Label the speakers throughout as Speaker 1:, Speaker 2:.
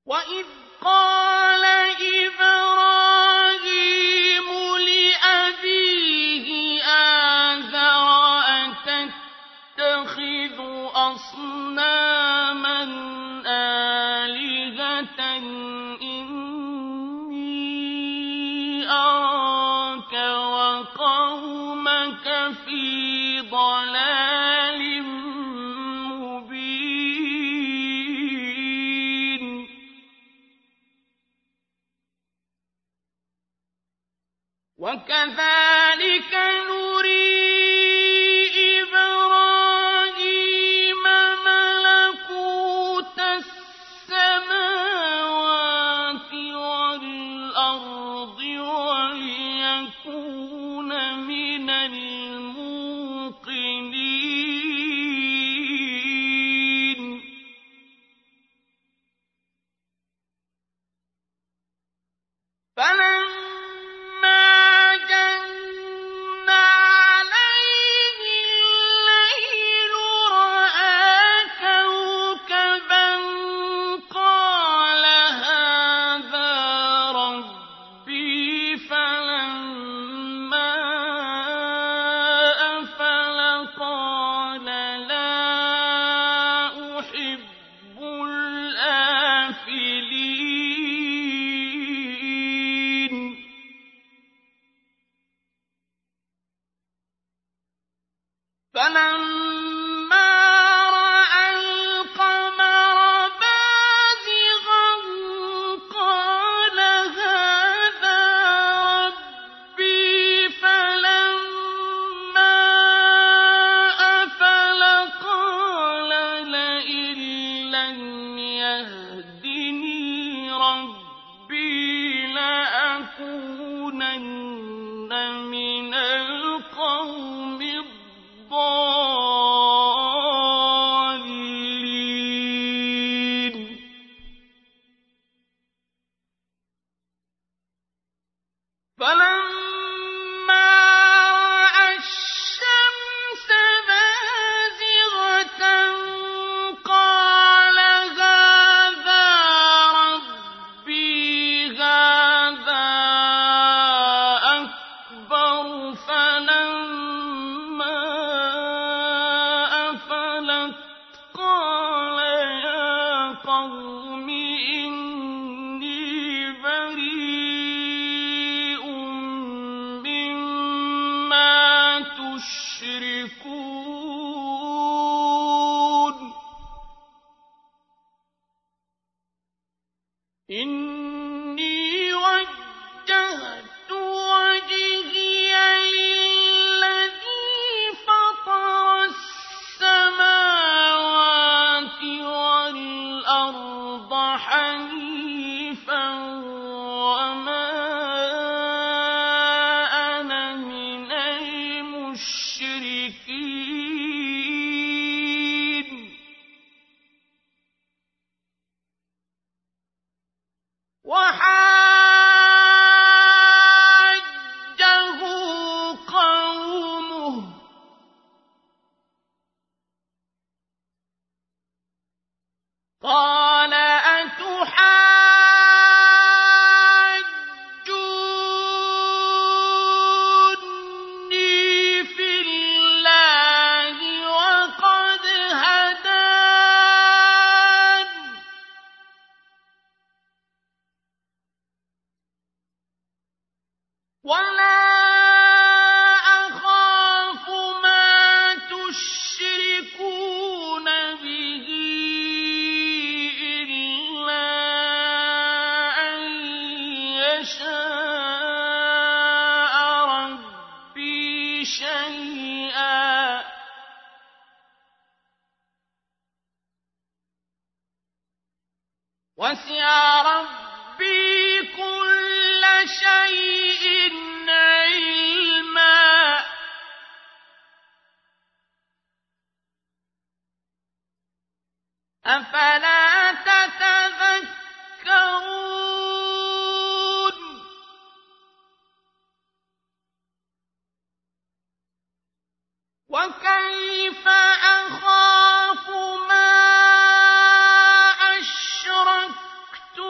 Speaker 1: وَإِذْ قَالَ إِبْرَاهِيمُ لِأَبِيهِ آزَرَ أَتَتَّخِذُ أَصْنَامًا آلِهَةً إِنِّي أَرَاكَ وَقَوْمَكَ فِي ضَلَالٍ مُّبِينٍ وَكَذَلِكَ نُرِي إِبْرَاهِيمَ مَلَكُوتَ السَّمَاوَاتِ وَالْأَرْضِ وَلِيَكُونَ مِنَ الْمُوقِنِينَ فَلَمَّا جَنَّ عَلَيْهِ اللَّيْلُ رَأَىٰ كَوْكَبًا قَالَ هَٰذَا رَبِّي فَلَمَّا أَفَلَ قَالَ لَا أُحِبُّ الْآفِلِينَ فَلَمَّا رَأَى الْقَمَرَ بَازِغًا قَالَ هَٰذَا رَبِّي فَلَمَّا أَفَلَ قَالَ لَئِن لَّمْ يَهْدِنِي رَبِّي لَأَكُونَنَّ مِنَ الْقَوْمِ الضَّالِّينَ فَلَمَّا رَأَى الشَّمْسَ بَازِغَةً قَالَ هَٰذَا رَبِّي هَٰذَا أَكْبَرُ فَلَمَّا أَفَلَتْ قَالَ يَا قَوْمِ إِنِّي بَرِيءٌ مِّمَّا تُشْرِكُونَ إِنِّي وَجَّهْتُ وَجْهِيَ لِلَّذِي فَطَرَ السَّمَاوَاتِ وَالْأَرْضَ حَنِيفًا وَمَا أَنَا مِنَ الْمُشْرِكِينَ وَحَاجَّهُ قَوْمُهُ قَالَ أَتُحَاجُّونِّي فِي اللَّهِ وَقَدْ هَدَانِ وَلَا أَخَافُ مَا تُشْرِكُونَ بِهِ إِلَّا أَن يَشَاءَ رَبِّي شَيْئًا وَسِعَ رَبِّي كُلَّ شَيْءٍ عِلْمًا أَفَلَا تَتَذَكَّرُونَ وَكَيْفَ أَخَافُ مَا أَشْرَكْتُم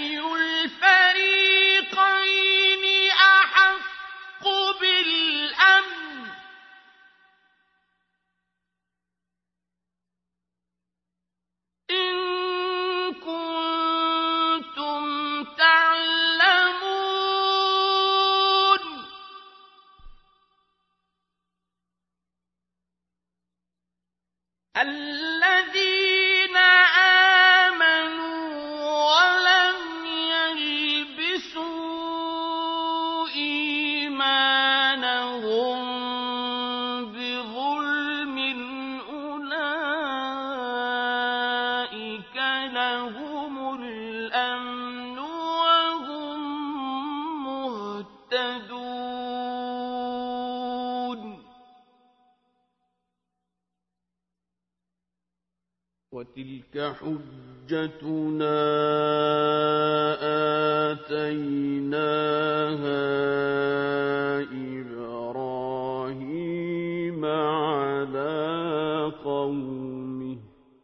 Speaker 1: فأي الفريقين أحق بالأمن إن كنتم تعلمون الذين آمنوا ولم يلبسوا إيمانهم بظلم أولئك لهم الأمن وهم مهتدون وتلك حجتنا آتيناها إبراهيم على قومه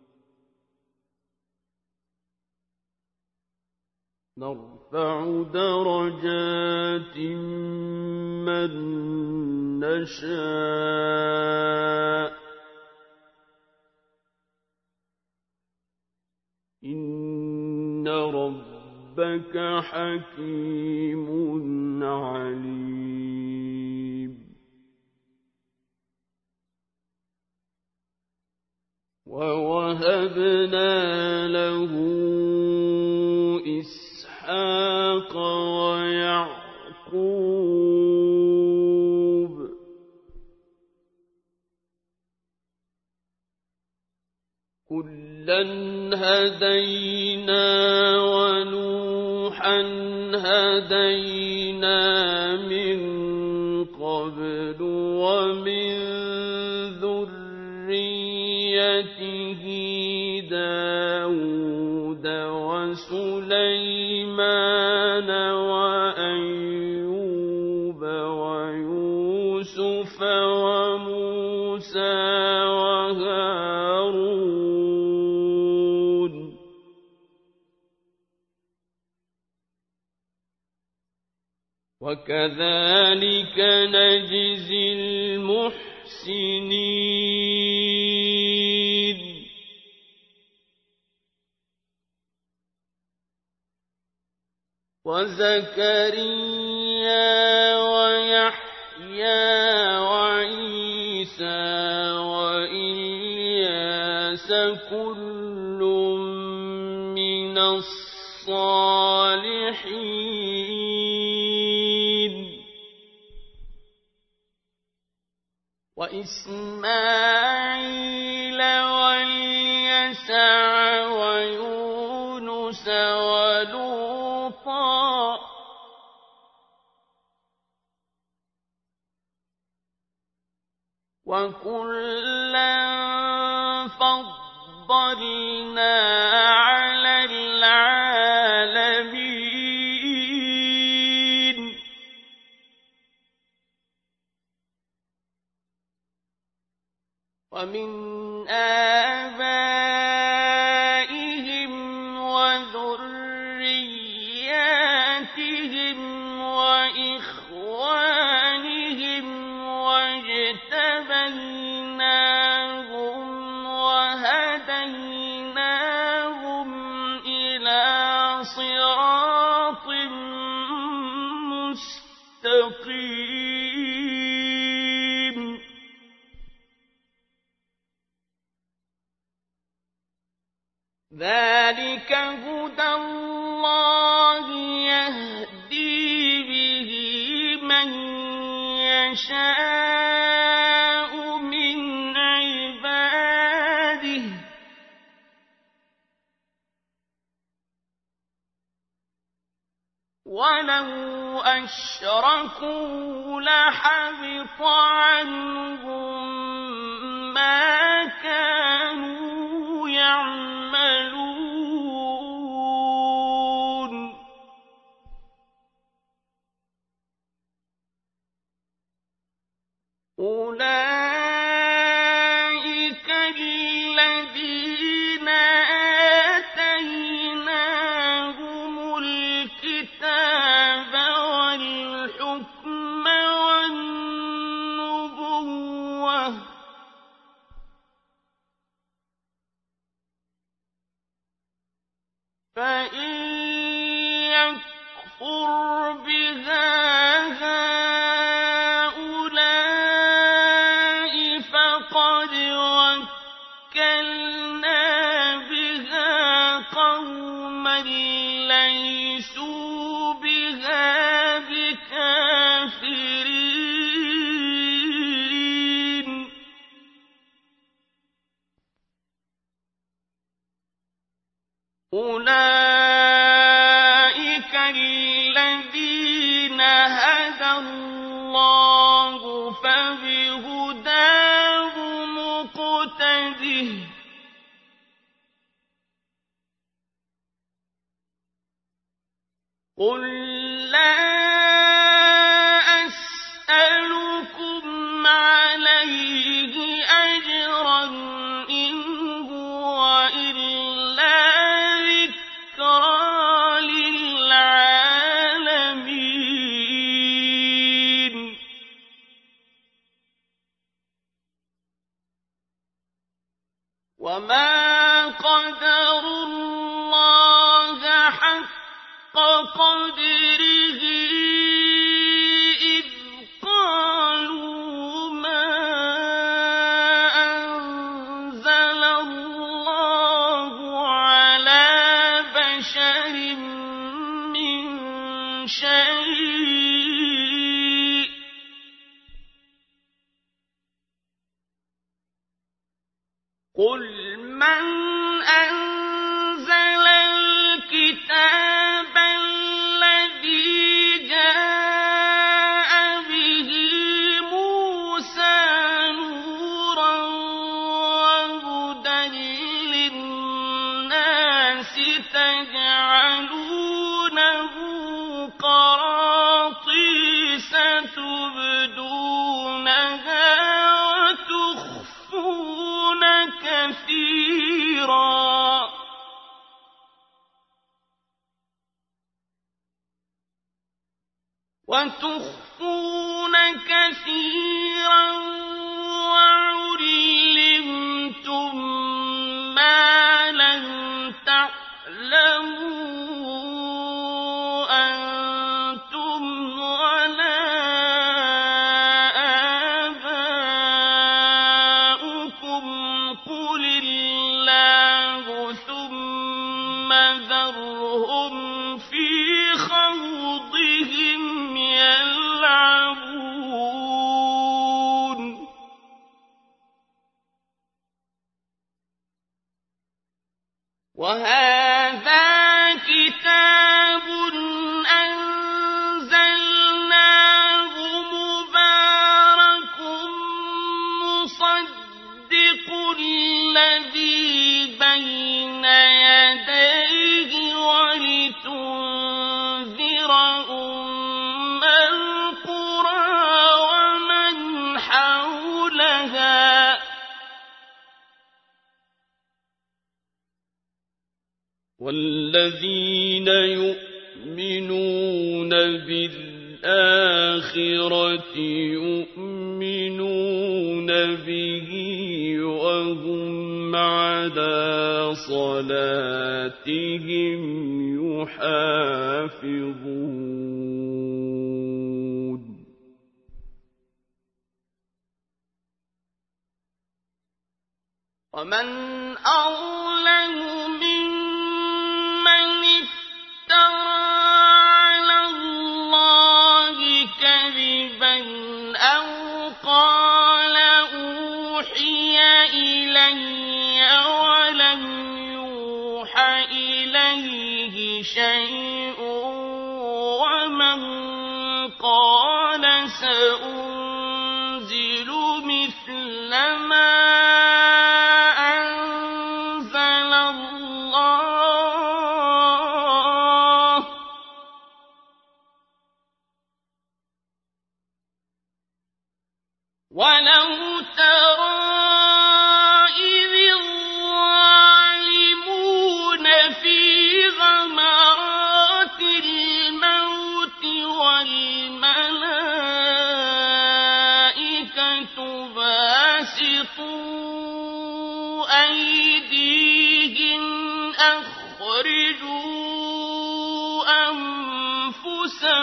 Speaker 1: نرفع درجات من نشاء إن ربك حكيم عليم ووهبنا له إسحاق ويعقوب كُلًّا هَدَيْنَا وَنُوحًا هَدَيْنَا مِن قَبْلُ وَمِن ذُرِّيَّتِهِ دَاوُودَ وَسُلَيْمَانَ وَأَيُّوبَ وَيُوسُفَ وَمُوسَىٰ وَهَارُونَ وَكَذَٰلِكَ نَجْزِي الْمُحْسِنِينَ وَزَكَرِيَّا وَيَحْيَىٰ وَعِيسَىٰ وَإِلْيَاسَ كُلٌّ مِّنَ الصَّالِحِينَ وَإِسْمَاعِيلَ وَالْيَسَعَ وَيُونُسَ وَلُوطًا وَكُلًّا فَضَّلْنَا عَلَى الْعَالَمِينَ وَمِنْ آبَائِهِمْ وَذُرِّيَّاتِهِمْ وَإِخْوَانِهِمْ وَاجْتَبَيْنَاهُمْ وَهَدَيْنَاهُمْ إِلَىٰ صِرَاطٍ مُّسْتَقِيمٍ ذَٰلِكَ هُدَى اللَّهِ يَهْدِي بِهِ مَن يَشَاءُ مِنْ عِبَادِهِ ۚ وَلَوْ أَشْرَكُوا لَحَبِطَ عَنْهُم مَّا كَانُوا يَعْمَلُونَ أُولَٰئِكَ الَّذِينَ آتَيْنَاهُمُ الكتاب والحكم والنبوة فإن يكفر بها هؤلاء فقد وكلنا بها قوما ليسوا بها بكافرين أولئك الذين هدى الله فبهداه مقتده قل لا أسألكم عليه أجرا إن هو إلا ذكرى للعالمين وما قدروا الله حق قدره إذ قالوا ما أنزل الله على بشر من شيء قل من أنزل الكتاب الذي جاء به موسى نورا وهدى للناس تجعلونه قراطيس تبدونها وتخفون كثيرا وعلمتم ما لم تعلموا أنتم ولا آباؤكم قل الله ثم ذرهم في خوضهم يلعبون وهذا كتاب أنزلناه مبارك مصدق الذي بين يديه ولتنذر أم القرى ومن حولها والذين يؤمنون بالآخرة يؤمنون به وهم على صلاتهم يحافظون ومن أظلم ممن افترى على الله كذبا أو قال أوحي إلي ولم يوحى إليه شيء ومن قال سأنزل مثل ما أنزل الله ولو ترى إذ الظالمون في غمرات الموت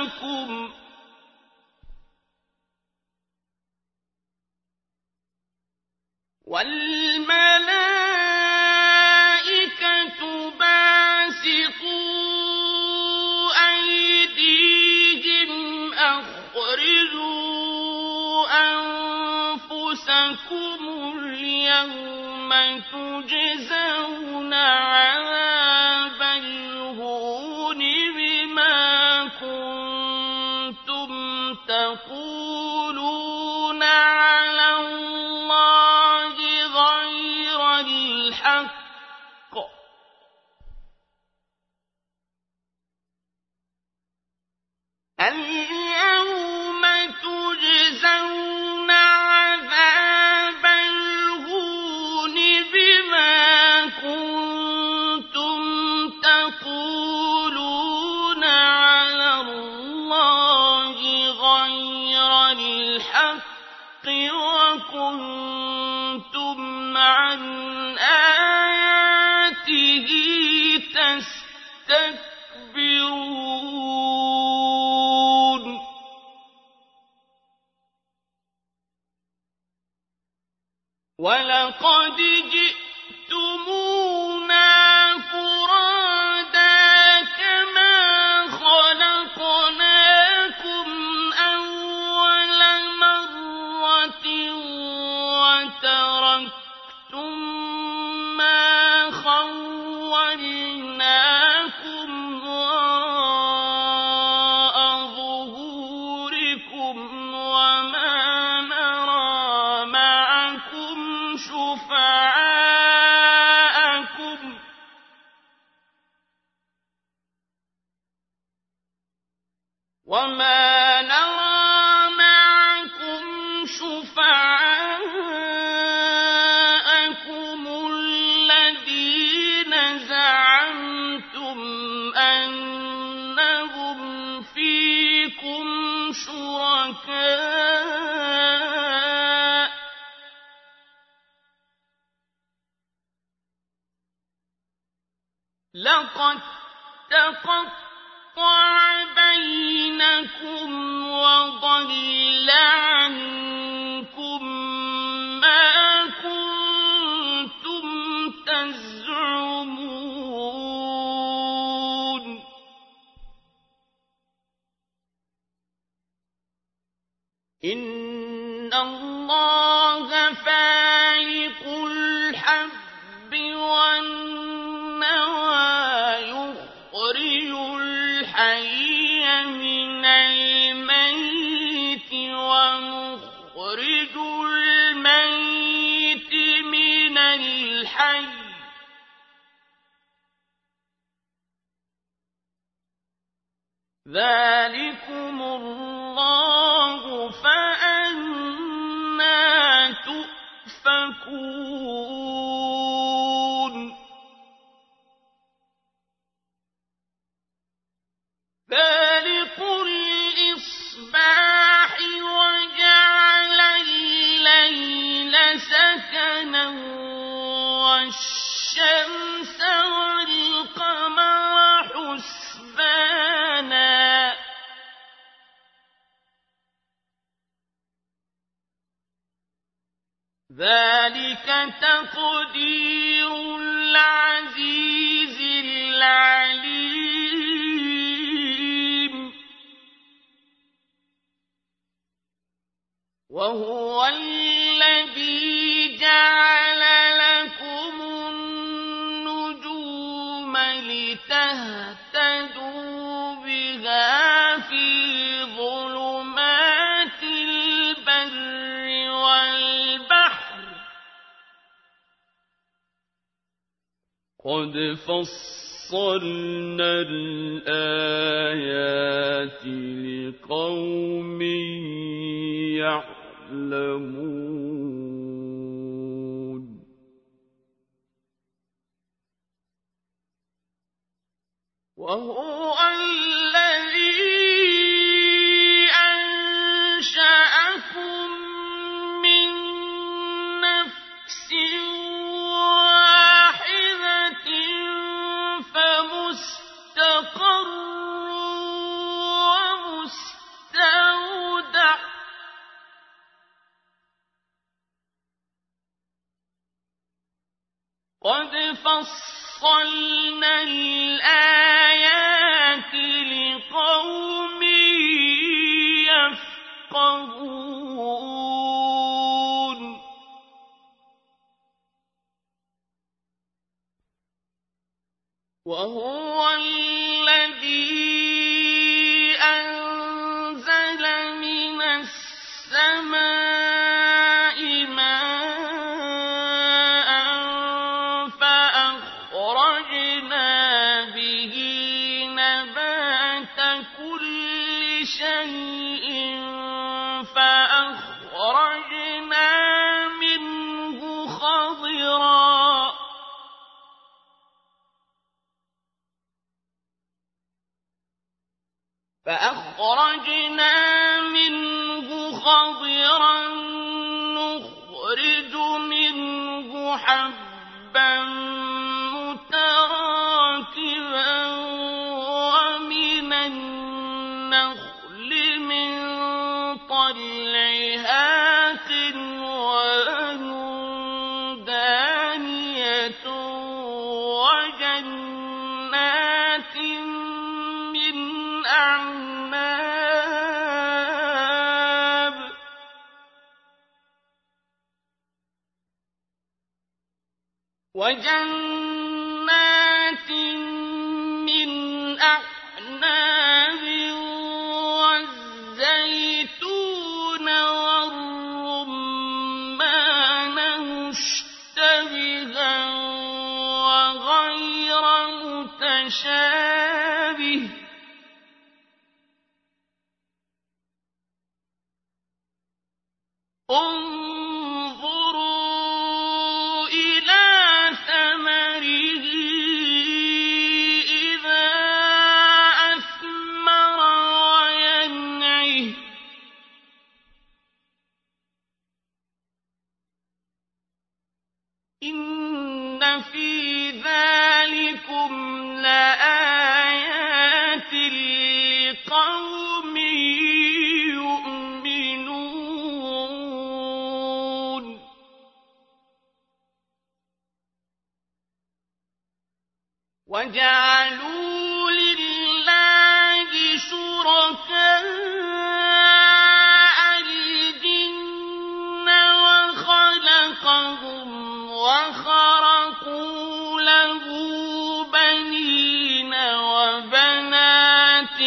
Speaker 1: أنفسكم والملائكة باسطوا أيديهم أخرجوا أنفسكم اليوم تجزون عذاب الهون بما كنتم تقولون على الله غير الحق اليوم تجزون عذاب الهون بما كنتم تقولون على الله غير الحق وكنتم عن آياته تستكبرون ولقد جئتمونا فرادا كما خلقناكم أول مرة وتركتم ما خولناكم وراء ظهوركم وما نرى معكم شفعاءكم الذين زعمتم أنهم فيكم شركاء لقد تقطع بينكم وضل عنكم ما كنتم تزعمون إن الله فالق الحب والنوى يخرج الحي من الميت ومخرج الميت من الحي ذلكم الله فأنى تؤفكون فالق الإصباح وجعل الليل سكنا والشمس والقمر حسبانا ذلك تقدير العزيز العليم وهو الذي جعل لكم النجوم لتهتدوا بها في ظلمات البر والبحر قد فصلنا الآيات لقوم يعلمون وهو الذي أنشأكم من نفس واحدة فمستقر وهو الذي أنزل من السماء ماء فأخرجنا به نبات كل شيء فأخرجنا منه خضرا نخرج منه حبا متراكبا ومن النخل من طلعها قنوان دانية وجنات من أعناب والزيتون والرمان مشتبها وغير متشابه انظروا إلى ثمره إذا أثمر وينعه إن في ذلكم لآيات لقوم يؤمنون وجعلوا لله شركاء الجن وخلقهم وخرقوا له بنين وبنات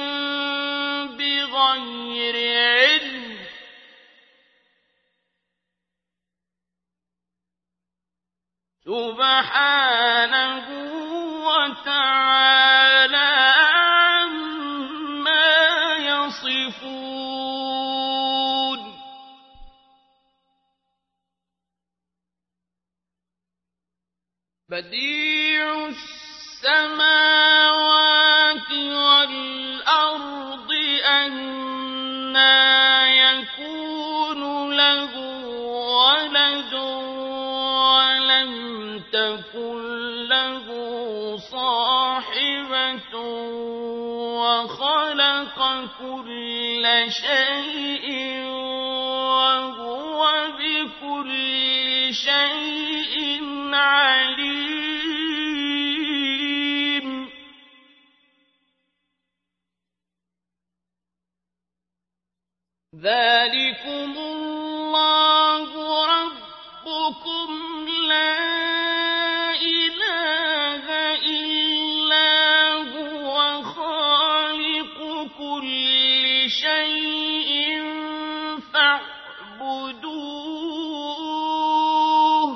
Speaker 1: بغير علم سبحانه وتعالى عما يصفون بديع السماوات والأرض أنى يكون له ولد ولم تكن له صاحبة وخلق كل شيء وهو بكل شيء عليم ذلكم الله ربكم لا إله إلا هو خالق كل شيء فاعبدوه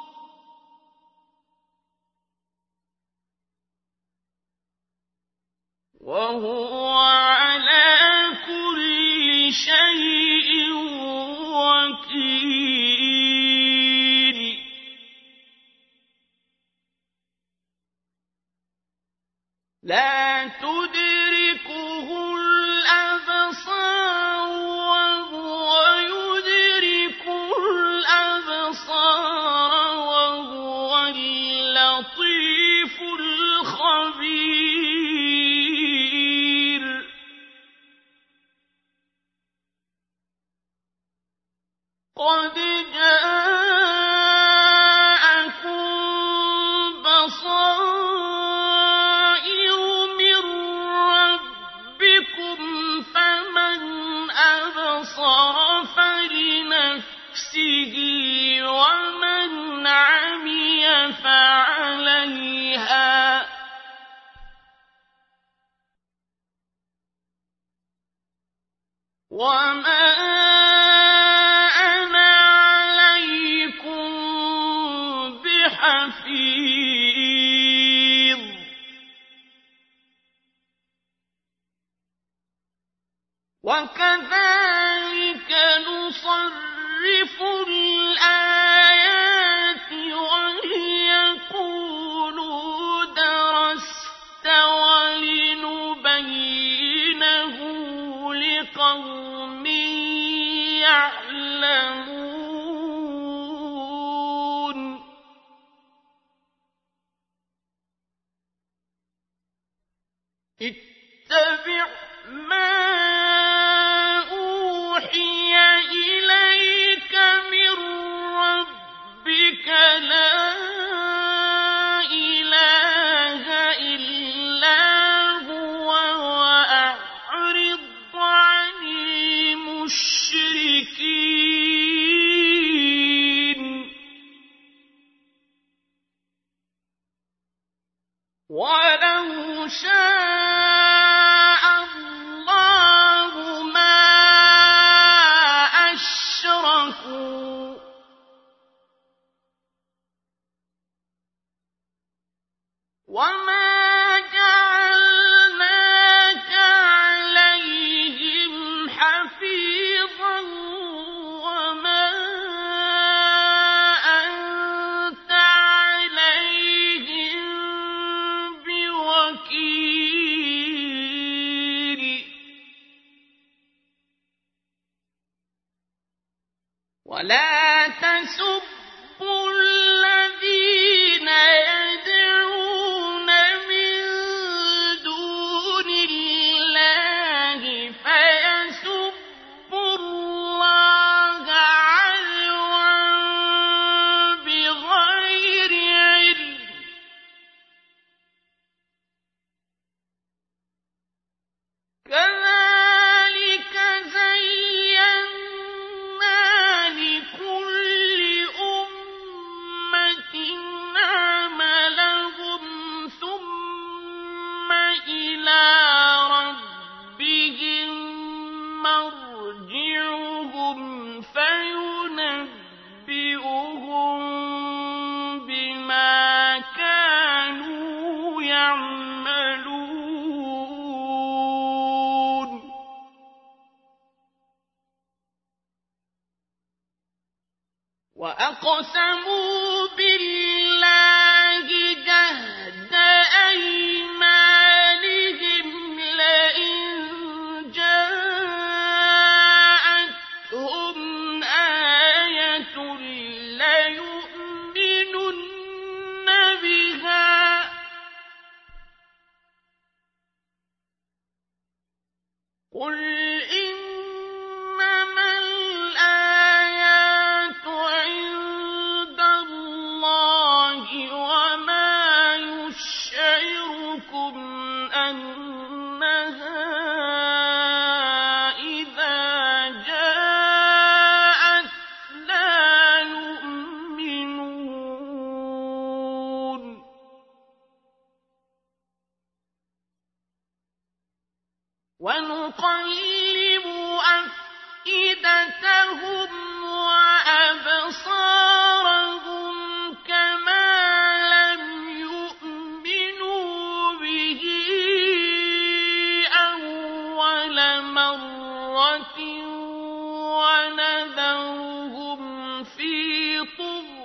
Speaker 1: وهو على كل شيء وكيل لا تدركه الأبصار وهو يدرك الأبصار وهو اللطيف الخبير قد جاءكم بصائر من ربكم فمن أبصر فلنفسه ومن عمي فعليها وَمَا أَنَا عَلَيْكُم بِحَفِيظٍ وَكَذَلِكَ نُصَرِّفُ الْآيَاتِ وَلِيَقُولُوا دَرَسْتَ وَلِنُبَيِّنَهُ لِقَوْمٍ يَعْلَمُونَ اتَّبِعْ مَا أُوحِيَ إِلَيْكَ مِن رَّبِّكَ لَا إِلَٰهَ إِلَّا هُوَ وَأَعْرِضْ عَنِ الْمُشْرِكِينَ وَلَوْ شَاءَ اللَّهُ مَا أَشْرَكُوا وَمَا جَعَلْنَاكَ عَلَيْهِمْ حَفِيظًا وَمَا أَنتَ عَلَيْهِم بِوَكِيلٍ وَلَا تَسُبُّوا الَّذِينَ يَدْعُونَ مِن دُونِ اللَّهِ فَيَسُبُّوا اللَّهَ عَدْوًا بِغَيْرِ عِلْمٍ ۗ كَذَٰلِكَ زَيَّنَّا لِكُلِّ أُمَّةٍ عَمَلَهُمْ ثُمَّ إِلَىٰ رَبِّهِم مَّرْجِعُهُمْ فَيُنَبِّئُهُم بِمَا كَانُوا يَعْمَلُونَ وَأَقْسَمُوا بِاللَّهِ جَهْدَ أَيْمَانِهِمْ لَئِن جَاءَتْهُمْ آيَةٌ لَّيُؤْمِنُنَّ بِهَا ۚ قُلْ إِنَّمَا الْآيَاتُ عِندَ اللَّهِ وَمَا يُشْعِرُكُمْ أَنَّهَا إِذَا جَاءَتْ لَا يُؤْمِنُونَ وَنُقَلِّبُ أَفْئِدَتَهُمْ وَأَبْصَارَهُمْ كَمَا لَمْ يُؤْمِنُوا بِهِ أَوَّلَ مَرَّةٍ وَنَذَرُهُمْ فِي طُغْيَانِهِمْ